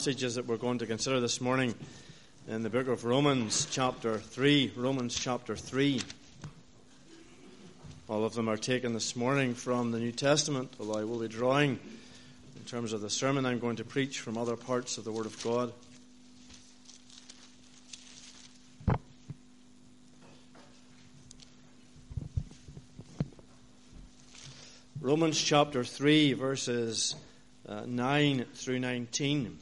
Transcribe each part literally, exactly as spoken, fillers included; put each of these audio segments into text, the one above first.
Passages that we're going to consider this morning in the book of Romans chapter three. Romans chapter three. All of them are taken this morning from the New Testament, although I will be drawing, in terms of the sermon I'm going to preach, from other parts of the Word of God. Romans chapter three, verses uh, nine through nineteen.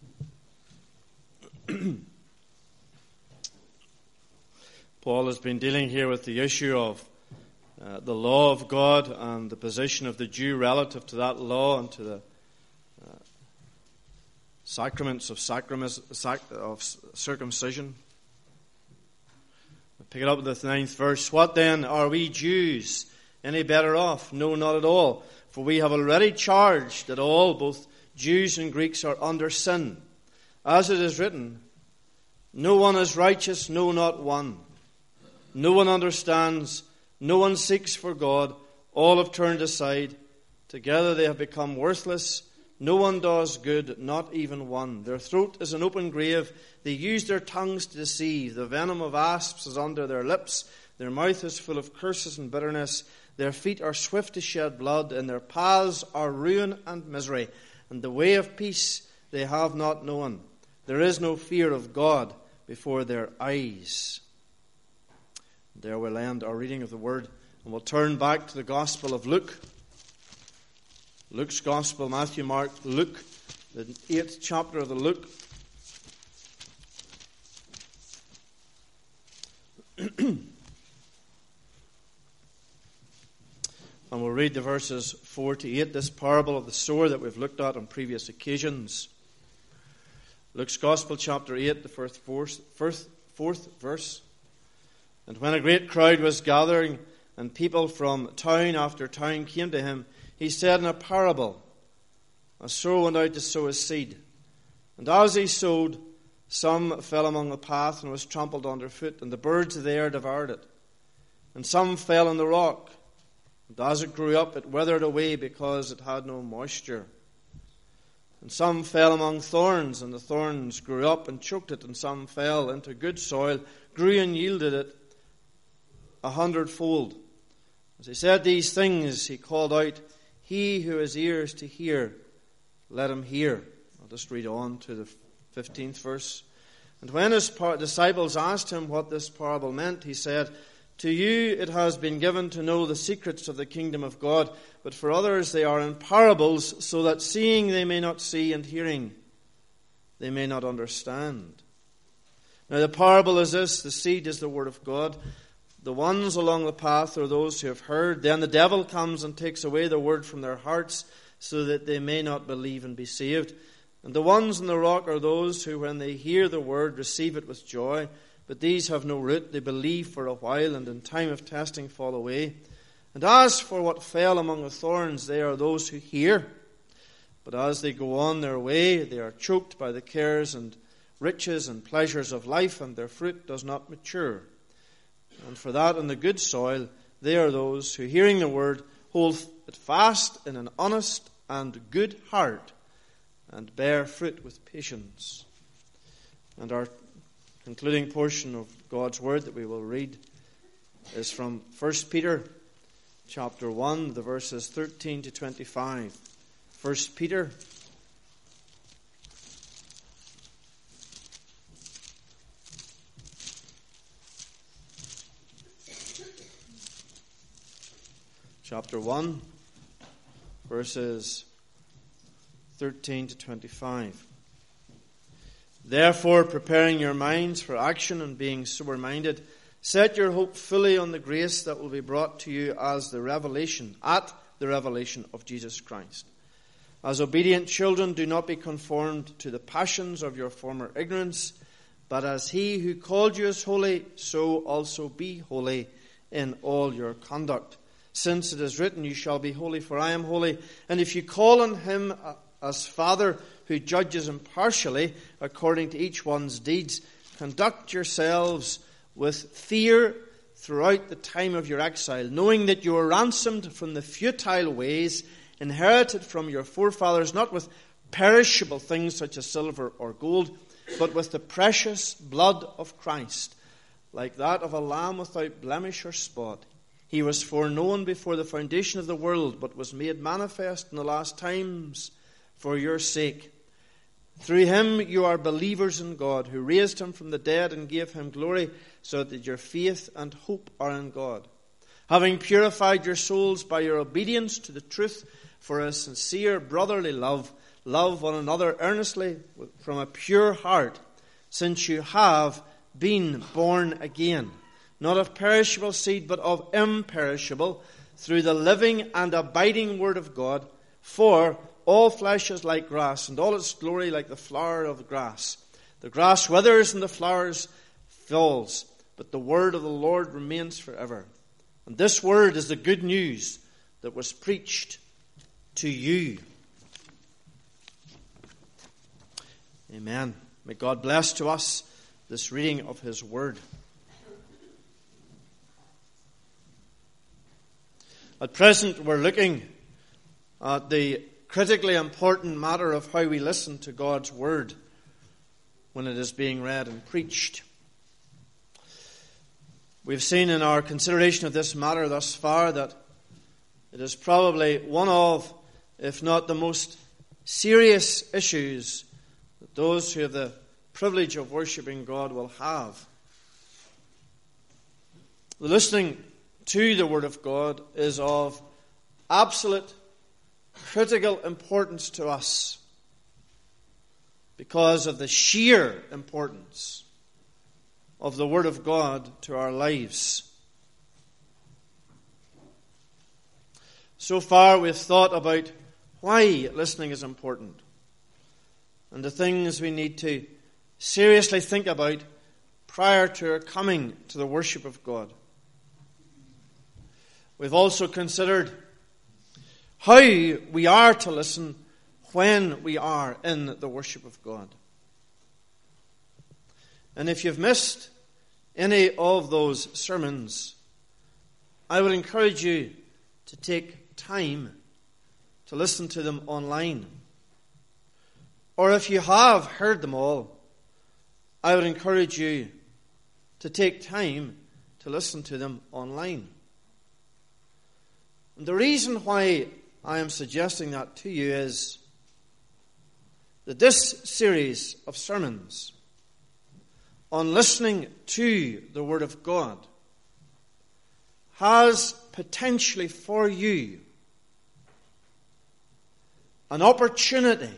Paul has been dealing here with the issue of uh, the law of God and the position of the Jew relative to that law and to the uh, sacraments of, sacrament, sac- of circumcision. We'll pick it up with the ninth verse. What then, are we Jews any better off? No, not at all. For we have already charged that all, both Jews and Greeks, are under sin. As it is written, no one is righteous, no, not one. No one understands, no one seeks for God. All have turned aside. Together they have become worthless. No one does good, not even one. Their throat is an open grave. They use their tongues to deceive. The venom of asps is under their lips. Their mouth is full of curses and bitterness. Their feet are swift to shed blood, and their paths are ruin and misery. And the way of peace they have not known. There is no fear of God before their eyes. There we'll end our reading of the Word, and we'll turn back to the Gospel of Luke. Luke's Gospel, Matthew, Mark, Luke, the eighth chapter of the Luke. And we'll read the verses four to eight, this parable of the sower that we've looked at on previous occasions. Luke's Gospel, chapter eight, the first, fourth, first, fourth verse. And when a great crowd was gathering, and people from town after town came to him, he said in a parable, a sower went out to sow his seed. And as he sowed, some fell among the path and was trampled underfoot, and the birds of the air devoured it. And some fell on the rock, and as it grew up, it withered away because it had no moisture. And some fell among thorns, and the thorns grew up and choked it. And some fell into good soil, grew and yielded it a hundredfold. As he said these things, he called out, he who has ears to hear, let him hear. I'll just read on to the fifteenth verse. And when his disciples asked him what this parable meant, he said, to you it has been given to know the secrets of the kingdom of God, but for others they are in parables, so that seeing they may not see, and hearing they may not understand. Now the parable is this: the seed is the word of God. The ones along the path are those who have heard. Then the devil comes and takes away the word from their hearts, so that they may not believe and be saved. And the ones on the rock are those who, when they hear the word, receive it with joy. But these have no root. They believe for a while, and in time of testing fall away. And as for what fell among the thorns, they are those who hear. But as they go on their way, they are choked by the cares and riches and pleasures of life, and their fruit does not mature. And for that in the good soil, they are those who, hearing the word, hold it fast in an honest and good heart, and bear fruit with patience. And our concluding portion of God's word that we will read is from First Peter chapter one, the verses thirteen to twenty-five. First Peter chapter one, verses thirteen to twenty-five. Therefore, preparing your minds for action and being sober-minded, set your hope fully on the grace that will be brought to you as the revelation, at the revelation of Jesus Christ. As obedient children, do not be conformed to the passions of your former ignorance, but as he who called you is holy, so also be holy in all your conduct. Since it is written, you shall be holy, for I am holy. And if you call on him as Father, who judges impartially according to each one's deeds, conduct yourselves with fear throughout the time of your exile, knowing that you are ransomed from the futile ways inherited from your forefathers, not with perishable things such as silver or gold, but with the precious blood of Christ, like that of a lamb without blemish or spot. He was foreknown before the foundation of the world, but was made manifest in the last times for your sake. Through him you are believers in God, who raised him from the dead and gave him glory, so that your faith and hope are in God. Having purified your souls by your obedience to the truth for a sincere brotherly love, love one another earnestly from a pure heart, since you have been born again, not of perishable seed, but of imperishable, through the living and abiding word of God. For all flesh is like grass, and all its glory like the flower of the grass. The grass withers and the flowers falls, but the word of the Lord remains forever. And this word is the good news that was preached to you. Amen. May God bless to us this reading of his word. At present, we're looking at the critically important matter of how we listen to God's word when it is being read and preached. We've seen in our consideration of this matter thus far that it is probably one of, if not the most serious issues that those who have the privilege of worshiping God will have. The listening to the Word of God is of absolute critical importance to us because of the sheer importance of the Word of God to our lives. So far we've thought about why listening is important and the things we need to seriously think about prior to our coming to the worship of God. We've also considered how we are to listen when we are in the worship of God. And if you've missed any of those sermons, I would encourage you to take time to listen to them online. Or if you have heard them all, I would encourage you to take time to listen to them online. And the reason why I am suggesting that to you is that this series of sermons on listening to the Word of God has potentially for you an opportunity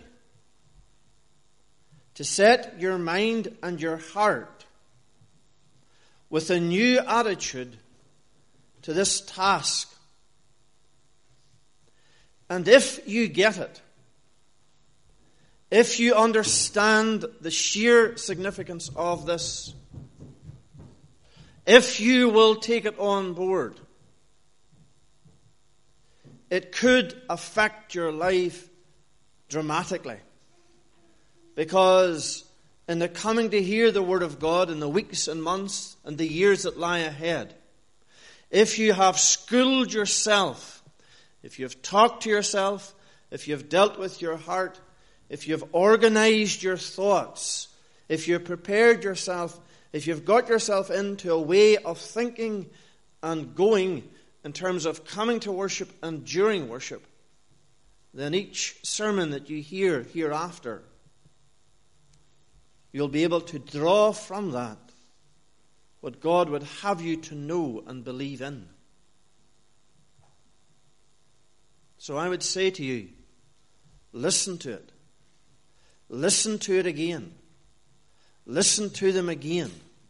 to set your mind and your heart with a new attitude to this task. And if you get it, if you understand the sheer significance of this, if you will take it on board, it could affect your life dramatically. Because in the coming to hear the Word of God in the weeks and months and the years that lie ahead, if you have schooled yourself, if you've talked to yourself, if you've dealt with your heart, if you've organized your thoughts, if you've prepared yourself, if you've got yourself into a way of thinking and going in terms of coming to worship and during worship, then each sermon that you hear hereafter, you'll be able to draw from that what God would have you to know and believe in. So I would say to you, listen to it. Listen to it again. Listen to them again.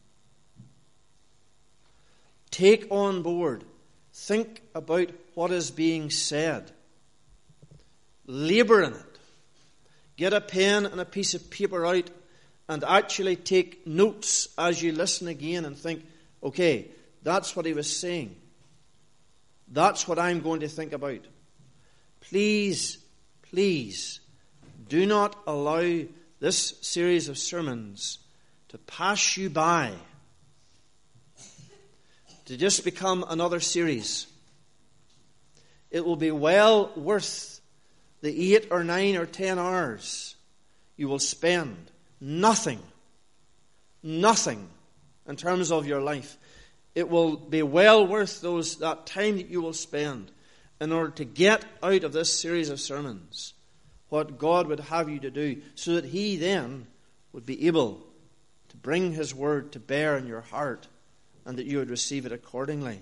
Take on board. Think about what is being said. Labor in it. Get a pen and a piece of paper out and actually take notes as you listen again and think, okay, that's what he was saying. That's what I'm going to think about. Please, please, do not allow this series of sermons to pass you by, to just become another series. It will be well worth the eight or nine or ten hours you will spend, nothing, nothing in terms of your life. It will be well worth those that time that you will spend in order to get out of this series of sermons what God would have you to do, so that He then would be able to bring His word to bear in your heart and that you would receive it accordingly.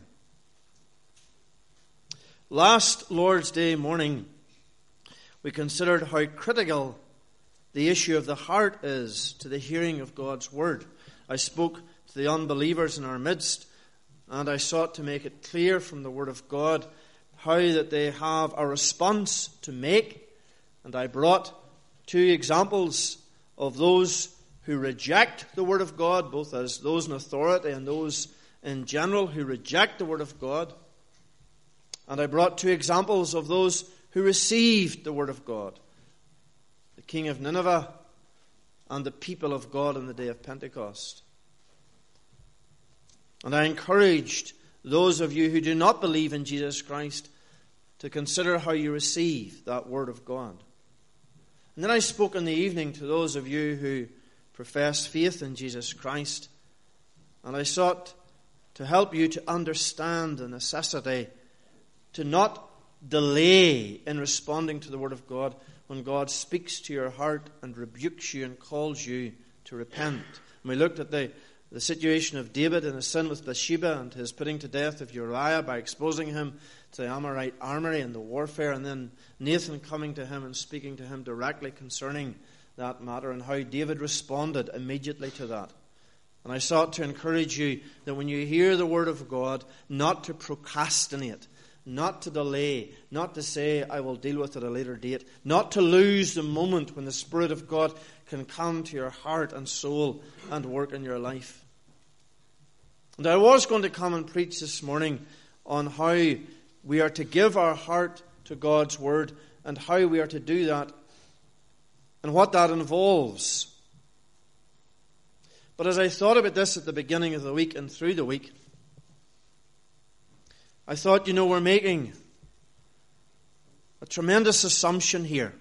Last Lord's Day morning, we considered how critical the issue of the heart is to the hearing of God's word. I spoke to the unbelievers in our midst, and I sought to make it clear from the word of God how that they have a response to make. And I brought two examples of those who reject the word of God, both as those in authority and those in general who reject the word of God. And I brought two examples of those who received the word of God, the king of Nineveh and the people of God on the day of Pentecost. And I encouraged those of you who do not believe in Jesus Christ to consider how you receive that word of God. And then I spoke in the evening to those of you who profess faith in Jesus Christ, and I sought to help you to understand the necessity to not delay in responding to the word of God when God speaks to your heart and rebukes you and calls you to repent. And we looked at the, the situation of David and his sin with Bathsheba and his putting to death of Uriah by exposing him to the Amorite armory and the warfare, and then Nathan coming to him and speaking to him directly concerning that matter and how David responded immediately to that. And I sought to encourage you that when you hear the word of God, not to procrastinate, not to delay, not to say, I will deal with it at a later date, not to lose the moment when the Spirit of God can come to your heart and soul and work in your life. And I was going to come and preach this morning on how we are to give our heart to God's word and how we are to do that and what that involves. But as I thought about this at the beginning of the week and through the week, I thought, you know, we're making a tremendous assumption here.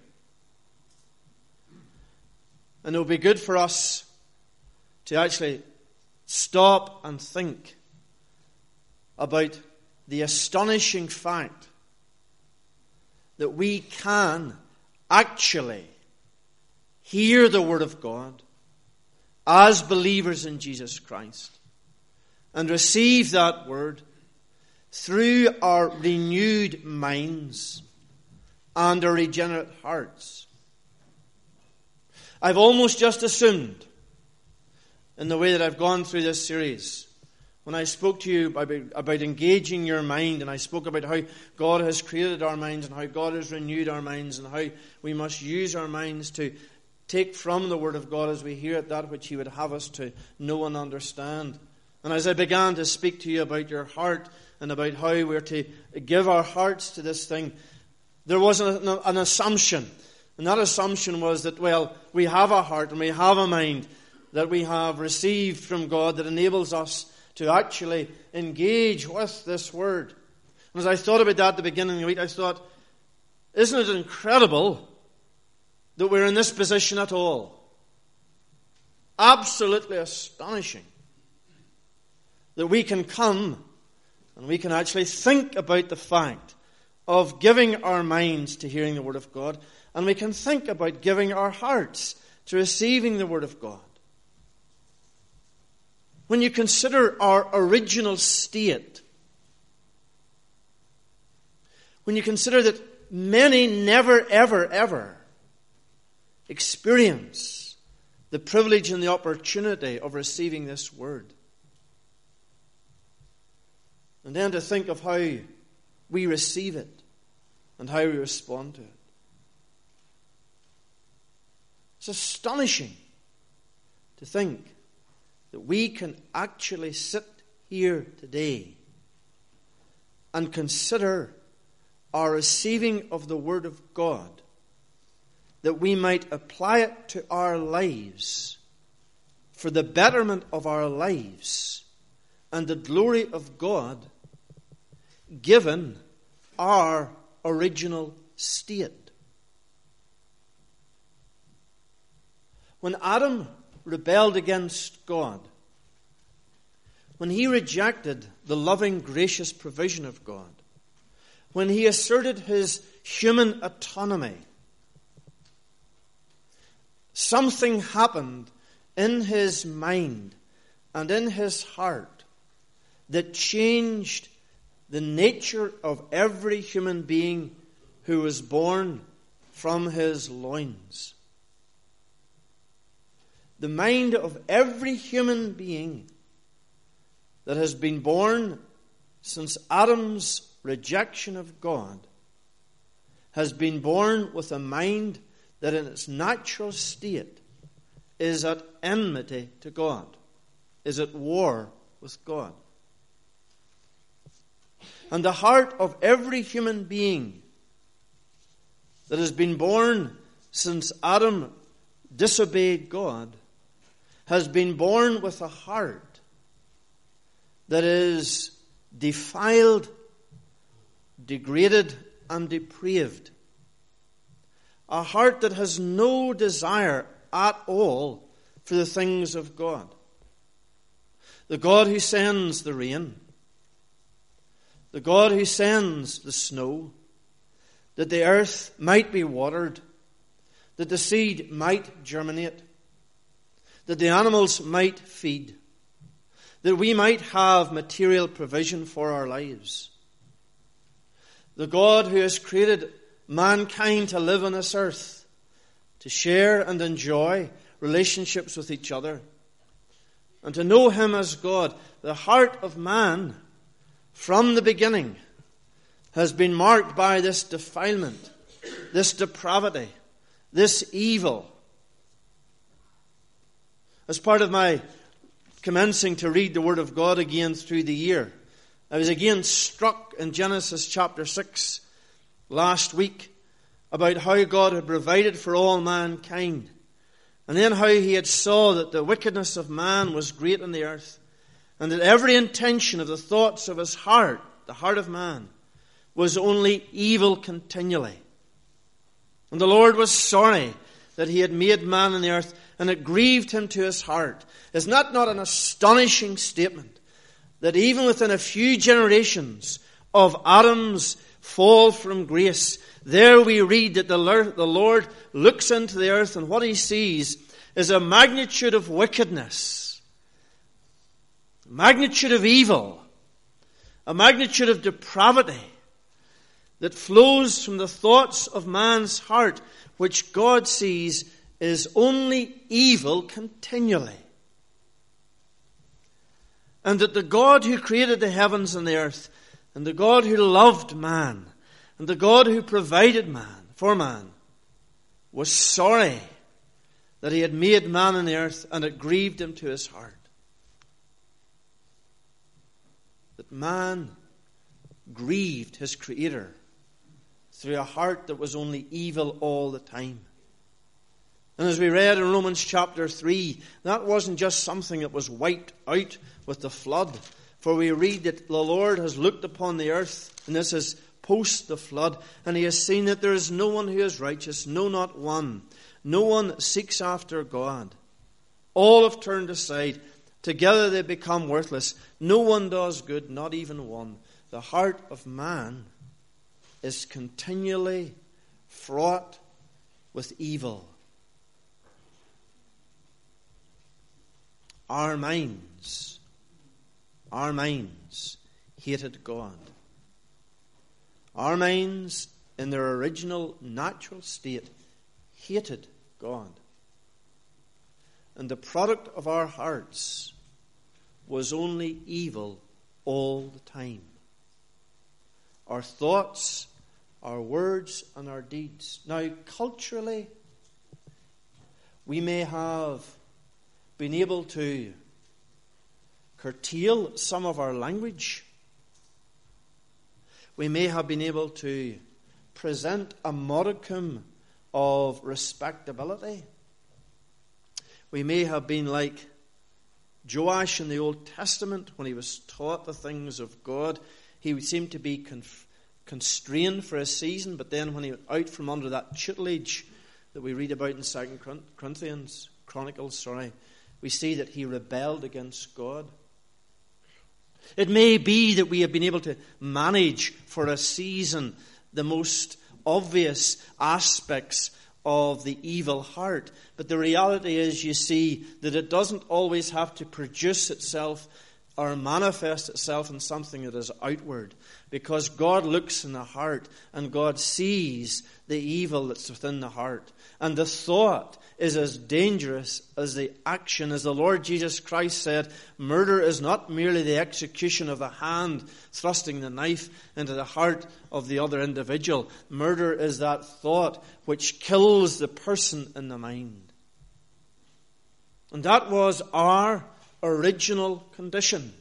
And it would be good for us to actually stop and think about the astonishing fact that we can actually hear the word of God as believers in Jesus Christ and receive that word through our renewed minds and our regenerate hearts. I've almost just assumed, in the way that I've gone through this series, when I spoke to you about, about engaging your mind, and I spoke about how God has created our minds and how God has renewed our minds and how we must use our minds to take from the Word of God as we hear it that which He would have us to know and understand. And as I began to speak to you about your heart and about how we're to give our hearts to this thing, there was an, an assumption. And that assumption was that, well, we have a heart and we have a mind that we have received from God that enables us to actually engage with this word. And as I thought about that at the beginning of the week, I thought, isn't it incredible that we're in this position at all? Absolutely astonishing that we can come and we can actually think about the fact of giving our minds to hearing the Word of God, and we can think about giving our hearts to receiving the Word of God. When you consider our original state, when you consider that many never, ever, ever experience the privilege and the opportunity of receiving this Word, and then to think of how we receive it and how we respond to it. It's astonishing to think that we can actually sit here today and consider our receiving of the Word of God, that we might apply it to our lives for the betterment of our lives and the glory of God, given our original state. When Adam rebelled against God, when he rejected the loving, gracious provision of God, when he asserted his human autonomy, something happened in his mind and in his heart that changed the nature of every human being who was born from his loins. The mind of every human being that has been born since Adam's rejection of God has been born with a mind that in its natural state is at enmity to God, is at war with God. And the heart of every human being that has been born since Adam disobeyed God has been born with a heart that is defiled, degraded, and depraved. A heart that has no desire at all for the things of God. The God who sends the rain, the God who sends the snow, that the earth might be watered, that the seed might germinate, that the animals might feed, that we might have material provision for our lives. The God who has created mankind to live on this earth, to share and enjoy relationships with each other, and to know Him as God. The heart of man, from the beginning, has been marked by this defilement, this depravity, this evil. As part of my commencing to read the Word of God again through the year, I was again struck in Genesis chapter six last week about how God had provided for all mankind, and then how He had saw that the wickedness of man was great on the earth, and that every intention of the thoughts of his heart, the heart of man, was only evil continually. And the Lord was sorry that He had made man on the earth, and it grieved Him to His heart. Is that not an astonishing statement? That even within a few generations of Adam's fall from grace, there we read that the Lord looks into the earth, and what He sees is a magnitude of wickedness, a magnitude of evil, a magnitude of depravity that flows from the thoughts of man's heart, which God sees is only evil continually. And that the God who created the heavens and the earth, and the God who loved man, and the God who provided man for man, was sorry that He had made man on the earth, and it grieved Him to His heart. That man grieved his Creator through a heart that was only evil all the time. And as we read in Romans chapter three, that wasn't just something that was wiped out with the flood. For we read that the Lord has looked upon the earth, and this is post the flood, and He has seen that there is no one who is righteous, no, not one. No one seeks after God. All have turned aside. Together they become worthless. No one does good, not even one. The heart of man is continually fraught with evil. Our minds, our minds hated God. Our minds, in their original natural state, hated God. And the product of our hearts was only evil all the time. Our thoughts, our words, and our deeds. Now, culturally, we may have been able to curtail some of our language. We may have been able to present a modicum of respectability. We may have been like Joash in the Old Testament when he was taught the things of God. He seemed to be conf- constrained for a season, but then when he went out from under that tutelage that we read about in Second Corinthians, Chronicles, sorry, we see that he rebelled against God. It may be that we have been able to manage for a season the most obvious aspects of the evil heart. But the reality is, you see, that it doesn't always have to produce itself or manifest itself in something that is outward. Because God looks in the heart and God sees the evil that's within the heart. And the thought is as dangerous as the action. As the Lord Jesus Christ said, murder is not merely the execution of the hand thrusting the knife into the heart of the other individual. Murder is that thought which kills the person in the mind. And that was our original condition.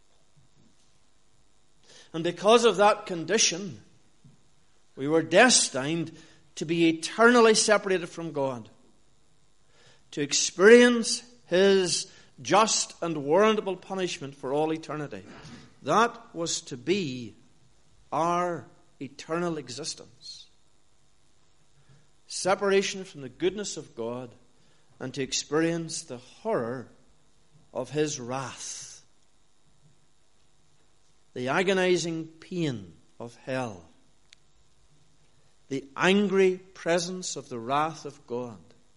And because of that condition, we were destined to be eternally separated from God, to experience His just and warrantable punishment for all eternity. That was to be our eternal existence. Separation from the goodness of God and to experience the horror of His wrath, the agonizing pain of hell, the angry presence of the wrath of God,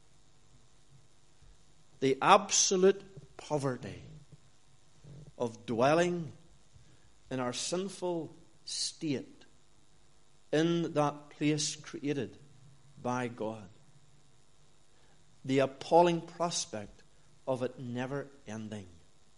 the absolute poverty of dwelling in our sinful state in that place created by God, the appalling prospect of it never ending,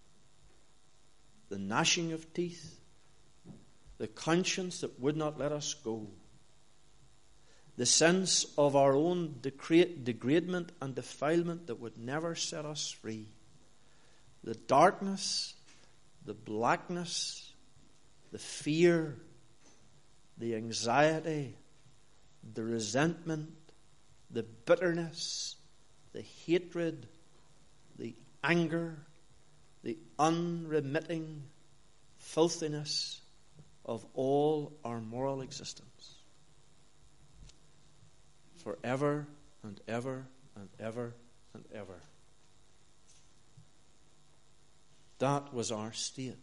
the gnashing of teeth, the conscience that would not let us go, the sense of our own degradement and defilement that would never set us free, the darkness, the blackness, the fear, the anxiety, the resentment, the bitterness, the hatred, the anger, the unremitting filthiness of all our moral existence, forever and ever and ever and ever. That was our state.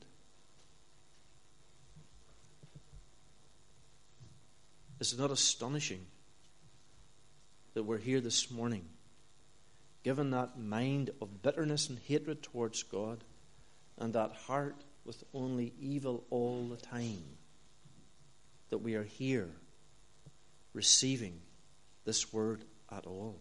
Is it not astonishing that we're here this morning, given that mind of bitterness and hatred towards God, and that heart with only evil all the time, that we are here receiving this word at all?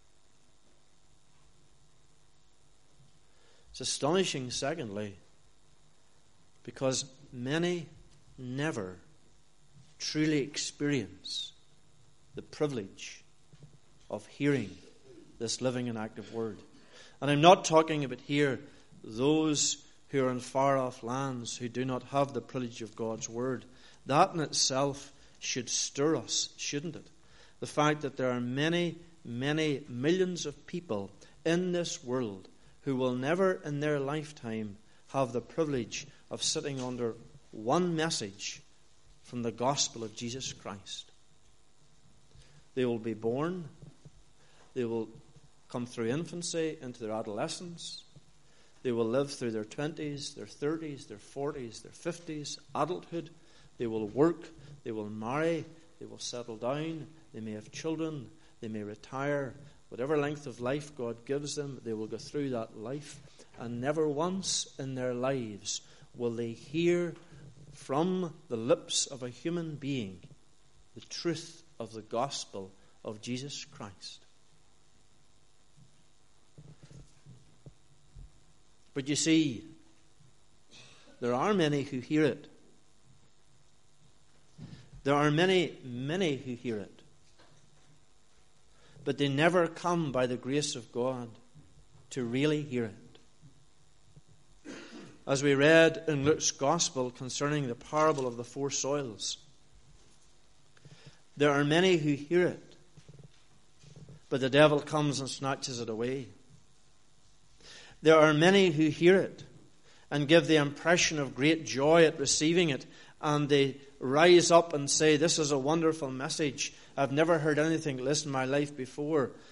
It's astonishing, secondly, because many never truly experience the privilege of hearing this living and active word. And I'm not talking about here those who are in far-off lands who do not have the privilege of God's word. That in itself should stir us, shouldn't it? The fact that there are many, many millions of people in this world who will never in their lifetime have the privilege of sitting under one message from the gospel of Jesus Christ. They will be born, they will come through infancy into their adolescence, they will live through their twenties, their thirties, their forties, their fifties, adulthood. They will work, they will marry, they will settle down, they may have children, they may retire. Whatever length of life God gives them, they will go through that life. And never once in their lives will they hear from the lips of a human being the truth of the gospel of Jesus Christ. But you see, there are many who hear it. There are many, many who hear it. But they never come by the grace of God to really hear it. As we read in Luke's Gospel concerning the parable of the four soils, there are many who hear it, but the devil comes and snatches it away. There are many who hear it and give the impression of great joy at receiving it, and they rise up and say, "This is a wonderful message. I've never heard anything like this in my life before."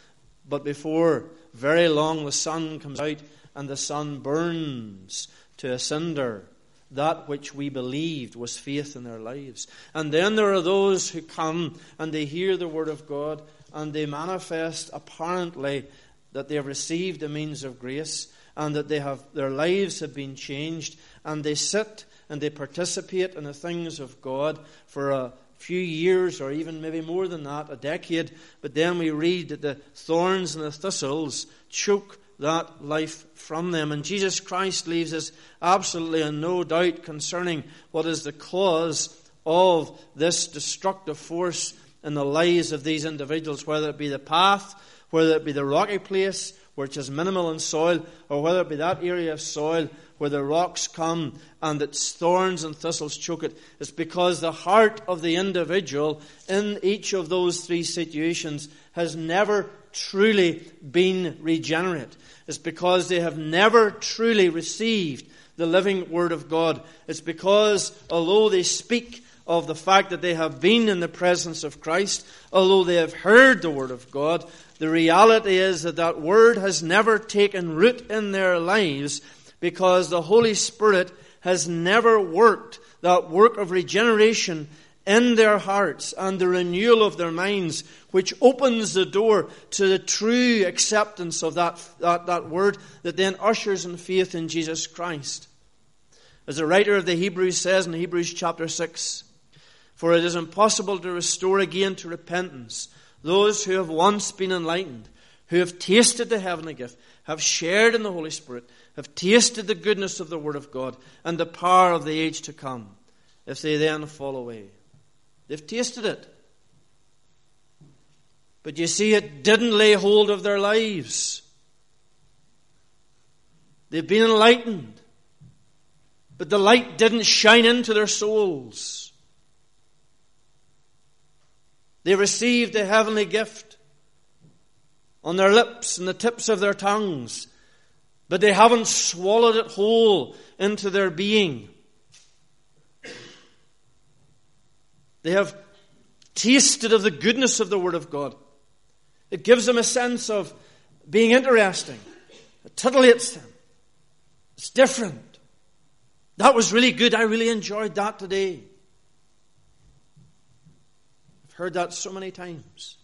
But before very long the sun comes out and the sun burns to a cinder that which we believed was faith in their lives. And then there are those who come and they hear the word of God and they manifest apparently that they have received the means of grace and that they have their lives have been changed, and they sit and they participate in the things of God for a few years, or even maybe more than that, a decade. But then we read that the thorns and the thistles choke that life from them. And Jesus Christ leaves us absolutely in no doubt concerning what is the cause of this destructive force in the lives of these individuals, whether it be the path, whether it be the rocky place, which is minimal in soil, or whether it be that area of soil where the rocks come and its thorns and thistles choke it. It's because the heart of the individual in each of those three situations has never truly been regenerate. It's because they have never truly received the living Word of God. It's because although they speak of the fact that they have been in the presence of Christ, although they have heard the Word of God, the reality is that that Word has never taken root in their lives, because the Holy Spirit has never worked that work of regeneration in their hearts and the renewal of their minds, which opens the door to the true acceptance of that, that, that word that then ushers in faith in Jesus Christ. As the writer of the Hebrews says in Hebrews chapter six, "For it is impossible to restore again to repentance those who have once been enlightened, who have tasted the heavenly gift, have shared in the Holy Spirit, have tasted the goodness of the Word of God and the power of the age to come, if they then fall away." They've tasted it. But you see, it didn't lay hold of their lives. They've been enlightened, but the light didn't shine into their souls. They received the heavenly gift on their lips and the tips of their tongues, but they haven't swallowed it whole into their being. They have tasted of the goodness of the Word of God. It gives them a sense of being interesting. It titillates them. It's different. That was really good. I really enjoyed that today. I've heard that so many times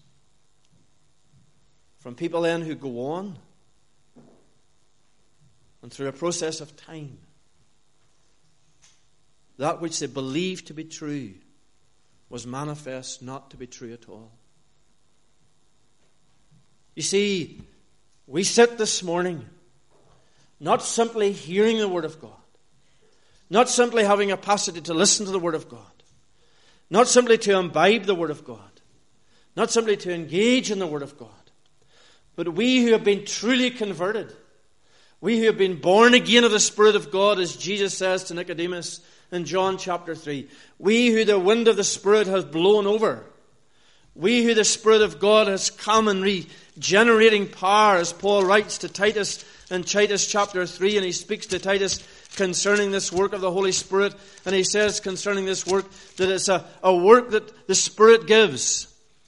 from people then who go on and through a process of time, that which they believed to be true was manifest not to be true at all. You see, we sit this morning not simply hearing the Word of God, not simply having a capacity to listen to the Word of God, not simply to imbibe the Word of God, not simply to engage in the Word of God, but we who have been truly converted, we who have been born again of the Spirit of God, as Jesus says to Nicodemus in John chapter three. We who the wind of the Spirit has blown over. We who the Spirit of God has come in regenerating power, as Paul writes to Titus in Titus chapter three, and he speaks to Titus concerning this work of the Holy Spirit, and he says concerning this work that it's a, a work that the Spirit gives.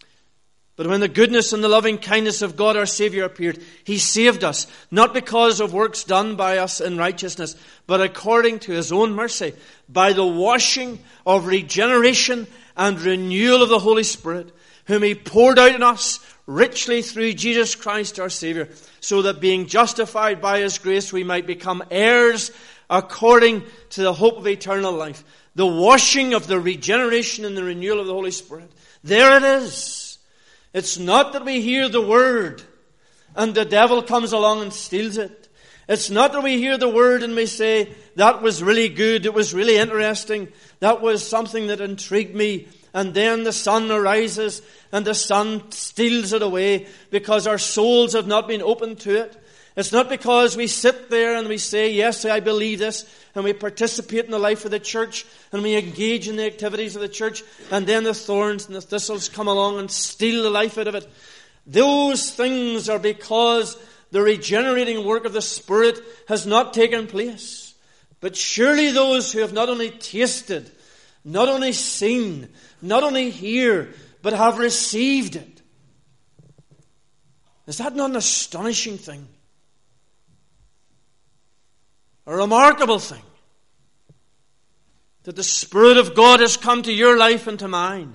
But when the goodness and the loving kindness of God our Savior appeared, He saved us, not because of works done by us in righteousness, but according to His own mercy, by the washing of regeneration and renewal of the Holy Spirit, whom He poured out on us richly through Jesus Christ our Savior, so that being justified by His grace we might become heirs according to the hope of eternal life. The washing of the regeneration and the renewal of the Holy Spirit. There it is. It's not that we hear the Word and the devil comes along and steals it. It's not that we hear the Word and we say, that was really good, it was really interesting, that was something that intrigued me, and then the sun arises and the sun steals it away because our souls have not been opened to it. It's not because we sit there and we say, yes, I believe this, and we participate in the life of the church, and we engage in the activities of the church, and then the thorns and the thistles come along and steal the life out of it. Those things are because the regenerating work of the Spirit has not taken place. But surely those who have not only tasted, not only seen, not only hear, but have received it, Is that not an astonishing thing? A remarkable thing? That the Spirit of God has come to your life and to mine.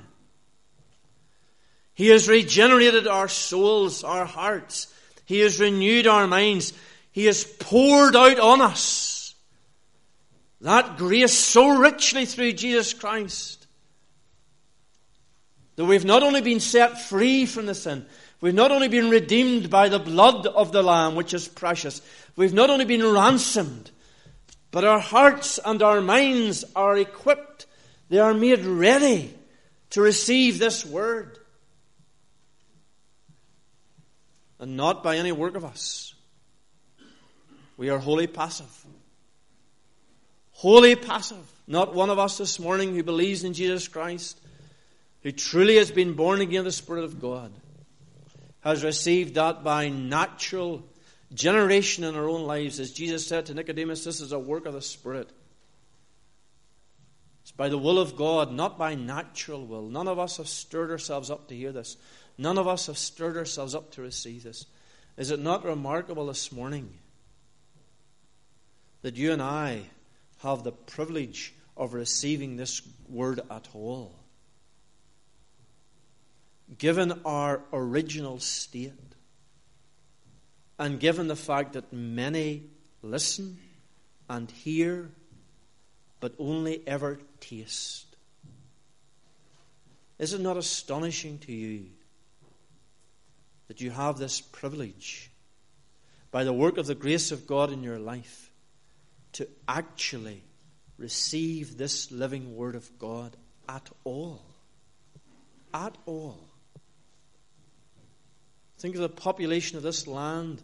He has regenerated our souls, our hearts. He has renewed our minds. He has poured out on us that grace so richly through Jesus Christ that we've not only been set free from the sin, we've not only been redeemed by the blood of the Lamb, which is precious, we've not only been ransomed, but our hearts and our minds are equipped. They are made ready to receive this word. And not by any work of us. We are wholly passive. Wholly passive. Not one of us this morning who believes in Jesus Christ, who truly has been born again of the Spirit of God, has received that by natural generation in our own lives. As Jesus said to Nicodemus, this is a work of the Spirit. It's by the will of God, not by natural will. None of us have stirred ourselves up to hear this. None of us have stirred ourselves up to receive this. Is it not remarkable this morning that you and I have the privilege of receiving this word at all? Given our original state, and given the fact that many listen and hear, but only ever taste. Is it not astonishing to you that you have this privilege, by the work of the grace of God in your life, to actually receive this living word of God at all? At all. Think of the population of this land.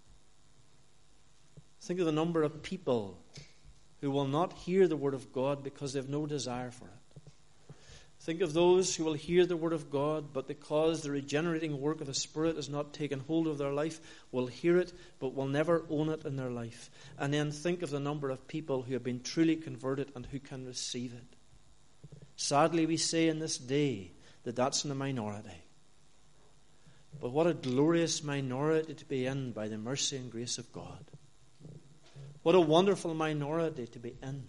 Think of the number of people who will not hear the word of God because they have no desire for it. Think of those who will hear the word of God, but because the regenerating work of the Spirit has not taken hold of their life, will hear it, but will never own it in their life. And then think of the number of people who have been truly converted and who can receive it. Sadly, we say in this day that that's in the minority. But what a glorious minority to be in by the mercy and grace of God. What a wonderful minority to be in.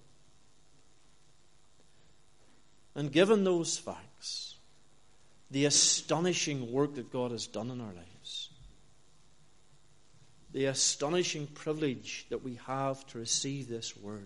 And given those facts, the astonishing work that God has done in our lives, the astonishing privilege that we have to receive this word,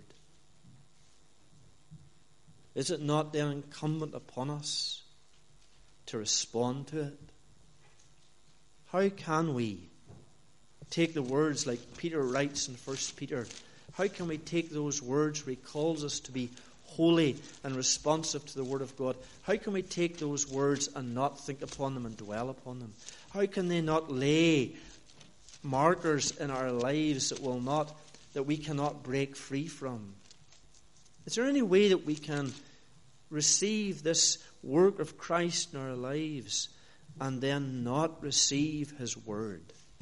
is it not then incumbent upon us to respond to it? How can we take the words like Peter writes in First Peter? How can we take those words where he calls us to be holy and responsive to the word of God? How can we take those words and not think upon them and dwell upon them? How can they not lay markers in our lives that will not, that we cannot break free from? Is there any way that we can receive this work of Christ in our lives and then not receive his word?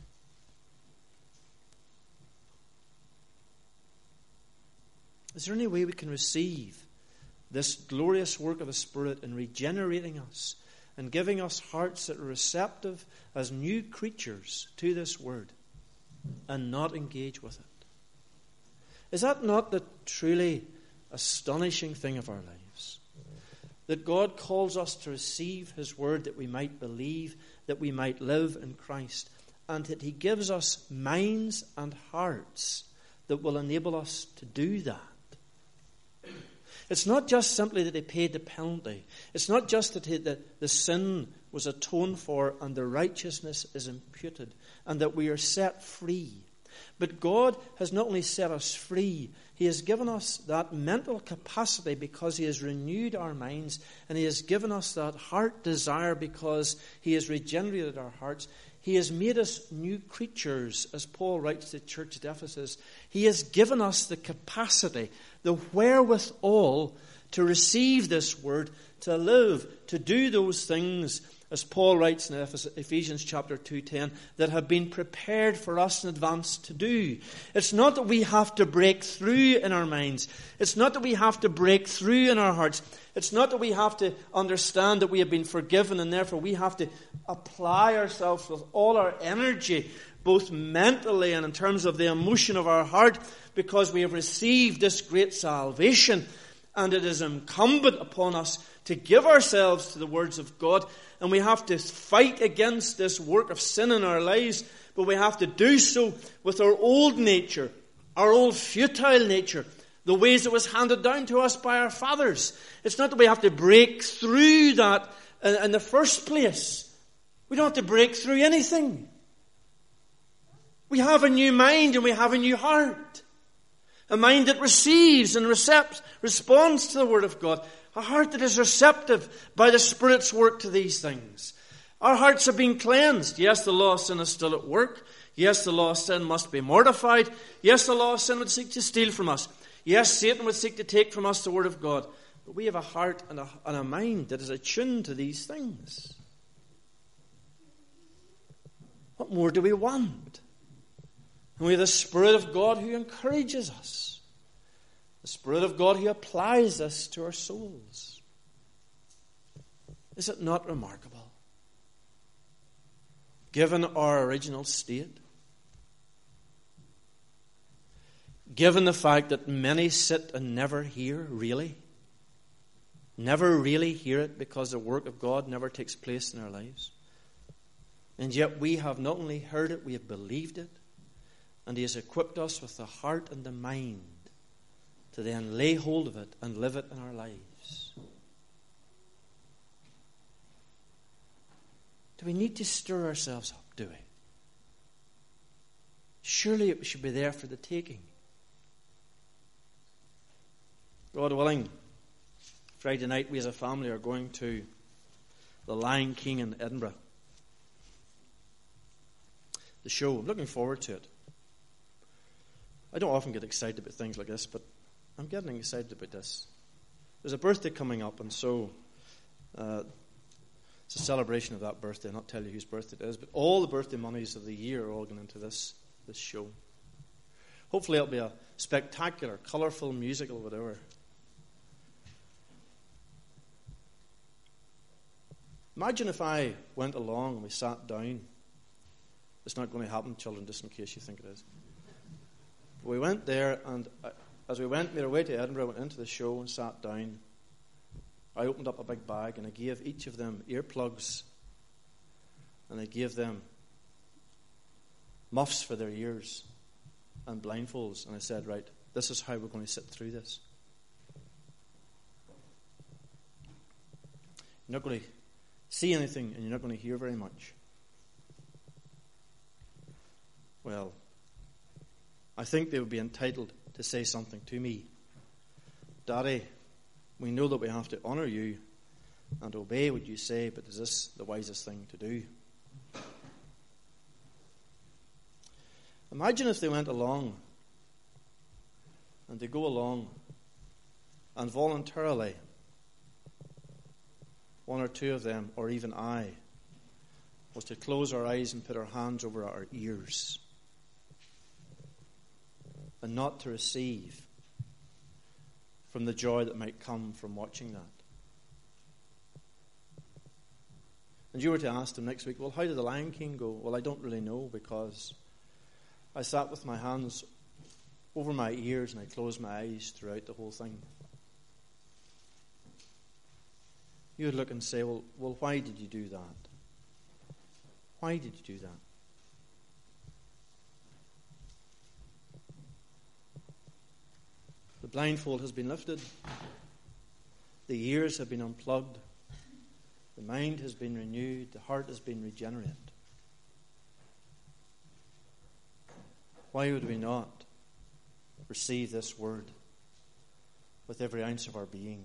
Is there any way we can receive this glorious work of the Spirit in regenerating us and giving us hearts that are receptive as new creatures to this word and not engage with it? Is that not the truly astonishing thing of our lives? That God calls us to receive his word that we might believe, that we might live in Christ, and that he gives us minds and hearts that will enable us to do that. It's not just simply that he paid the penalty. It's not just that he, the, the sin was atoned for and the righteousness is imputed and that we are set free. But God has not only set us free, he has given us that mental capacity because he has renewed our minds, and he has given us that heart desire because he has regenerated our hearts. He has made us new creatures, as Paul writes to the church at Ephesus. He has given us the capacity, the wherewithal to receive this word, to live, to do those things as Paul writes in Ephesians chapter two ten, that have been prepared for us in advance to do. It's not that we have to break through in our minds. It's not that we have to break through in our hearts. It's not that we have to understand that we have been forgiven and therefore we have to apply ourselves with all our energy, both mentally and in terms of the emotion of our heart, because we have received this great salvation. And it is incumbent upon us to give ourselves to the words of God. And we have to fight against this work of sin in our lives. But we have to do so with our old nature, our old futile nature, the ways that was handed down to us by our fathers. It's not that we have to break through that in, in the first place. We don't have to break through anything. We have a new mind and we have a new heart. A mind that receives and recept, responds to the Word of God. A heart that is receptive by the Spirit's work to these things. Our hearts have been cleansed. Yes, the law of sin is still at work. Yes, the law of sin must be mortified. Yes, the law of sin would seek to steal from us. Yes, Satan would seek to take from us the Word of God. But we have a heart and a, and a mind that is attuned to these things. What more do we want? And we have the Spirit of God who encourages us. The Spirit of God who applies this to our souls. Is it not remarkable? Given our original state, given the fact that many sit and never hear, really, never really hear it because the work of God never takes place in our lives, and yet we have not only heard it, we have believed it, and He has equipped us with the heart and the mind to then lay hold of it and live it in our lives. Do we need to stir ourselves up, do we? Surely it should be there for the taking. God willing, Friday night we as a family are going to the Lion King in Edinburgh. The show. I'm looking forward to it. I don't often get excited about things like this, but I'm getting excited about this. There's a birthday coming up, and so uh, it's a celebration of that birthday. I'll not tell you whose birthday it is, but all the birthday monies of the year are all going into this, this show. Hopefully it'll be a spectacular, colourful, musical, whatever. Imagine if I went along and we sat down. It's not going to happen, children, just in case you think it is. We went there, and as we went, made our way to Edinburgh, went into the show and sat down. I opened up a big bag and I gave each of them earplugs, and I gave them muffs for their ears and blindfolds, and I said, right, this is how we're going to sit through this. You're not going to see anything, and you're not going to hear very much. Well, I think they would be entitled to say something to me. Daddy, we know that we have to honour you and obey what you say, but is this the wisest thing to do? Imagine if they went along and they go along and voluntarily, one or two of them, or even I, was to close our eyes and put our hands over our ears and not to receive from the joy that might come from watching that. And you were to ask them next week, well, how did the Lion King go? Well, I don't really know, because I sat with my hands over my ears and I closed my eyes throughout the whole thing. You would look and say, well, well, why did you do that? Why did you do that? The blindfold has been lifted. The ears have been unplugged. The mind has been renewed. The heart has been regenerated. Why would we not receive this word with every ounce of our being?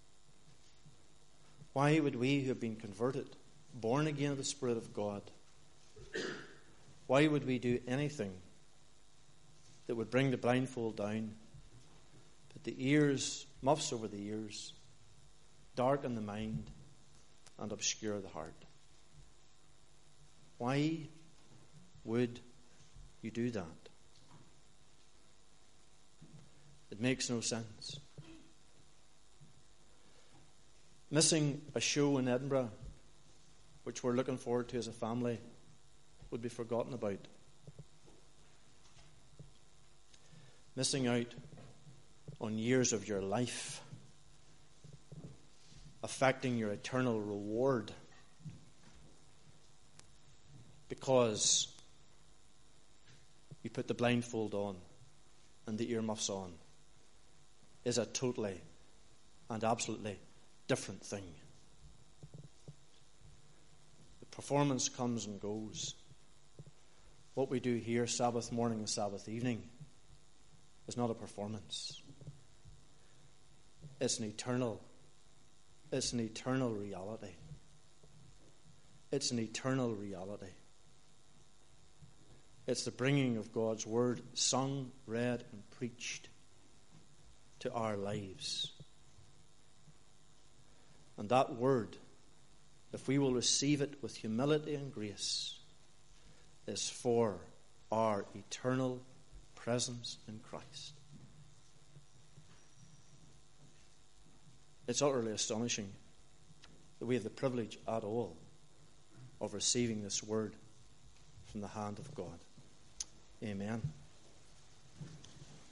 Why would we who have been converted, born again of the Spirit of God, why would we do anything that would bring the blindfold down, put the ears, muffs over the ears, darken the mind, and obscure the heart? Why would you do that? It makes no sense. Missing a show in Edinburgh, which we're looking forward to as a family, would be forgotten about. Missing out on years of your life, affecting your eternal reward, because you put the blindfold on and the earmuffs on, is a totally and absolutely different thing. The performance comes and goes. What we do here Sabbath morning and Sabbath evening is not a performance. It's an eternal, it's an eternal reality. It's an eternal reality. It's the bringing of God's word sung, read, and preached to our lives. And that word, if we will receive it with humility and grace, is for our eternal presence in Christ. It's utterly astonishing that we have the privilege at all of receiving this word from the hand of God. Amen.